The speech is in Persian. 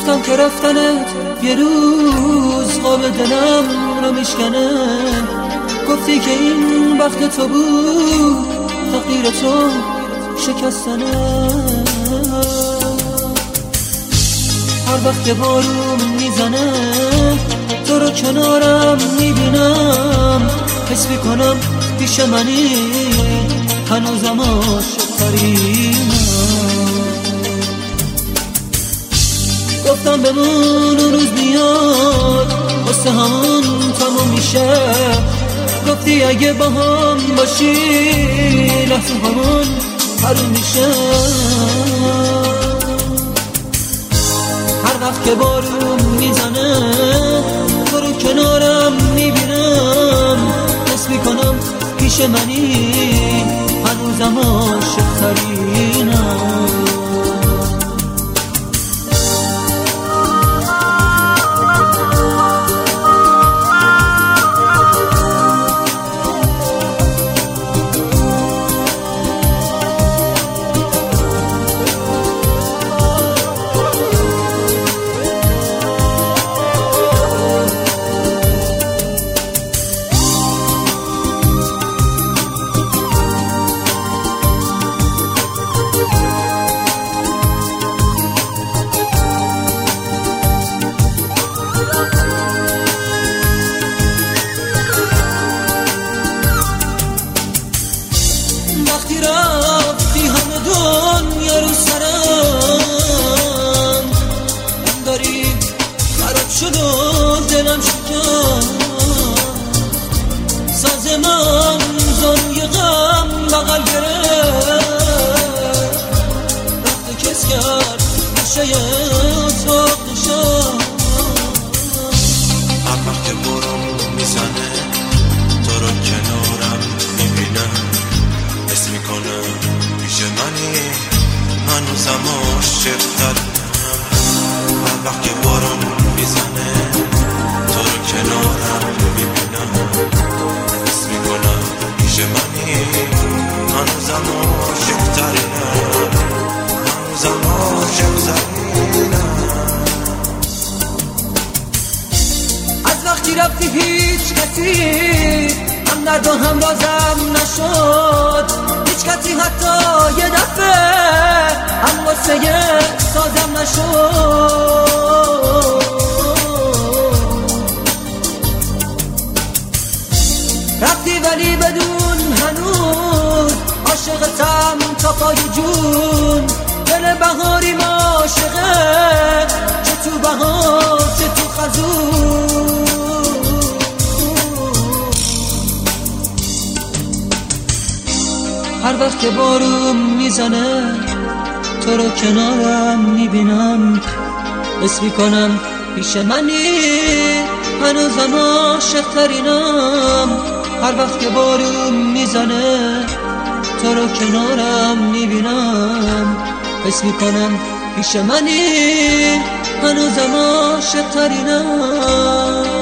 گفتم که رفتنت یه روز قاب دلم رو میشکنه. گفتی که این وقت تو بود، تقدیر تو شکستنه. هر وقت که بارون میزنه تو رو کنارم میبینم، حس میکنم پیش منی هنوزم عاشق‌ترینم. گفتم بمون اون روز میاد واسه همون تموم میشه. گفتی اگه با هم باشی لحظه همون حروم میشه. هر وقت که بارون میزنه تو رو کنارم میبینم، حس میکنم پیش منی هنوزم عاشق‌ترینم. وقتی رفتی همه دنیا رو سرم، داری خراب شد و دلم شکست. ساز من زانوی غم بغل گرفت، رفت و کس کرد گوشه اتاق نشست. هر وقت که بارون میزنه تو رو کنارم میبینم، حس میکنم پیش منی هنوزم عاشق‌ترینم. هر وقت که بارون میزنه تو رو کنارم میبینم، حس میکنم پیش منی هنوزم عاشق‌ترینم. هنوزم عاشق‌ترینم. از وقتی رفتی هیچ کسی هم درد و هم رازم نشد. هیچ کسی حتی یه دفعه هم واسه سازم نشد. رفتی ولی بدون هنوز عاشقتم تا پای جون. دل بهاری عاشقه، چه تو بهار چه تو خزون. هر وقت که بارون میزنه تو رو کنارم میبینم، حس میکنم پیش منی هنوزم عاشق‌ترینم. هر وقت که بارون میزنه تو رو کنارم میبینم، حس میکنم پیش منی هنوزم عاشق‌ترینم.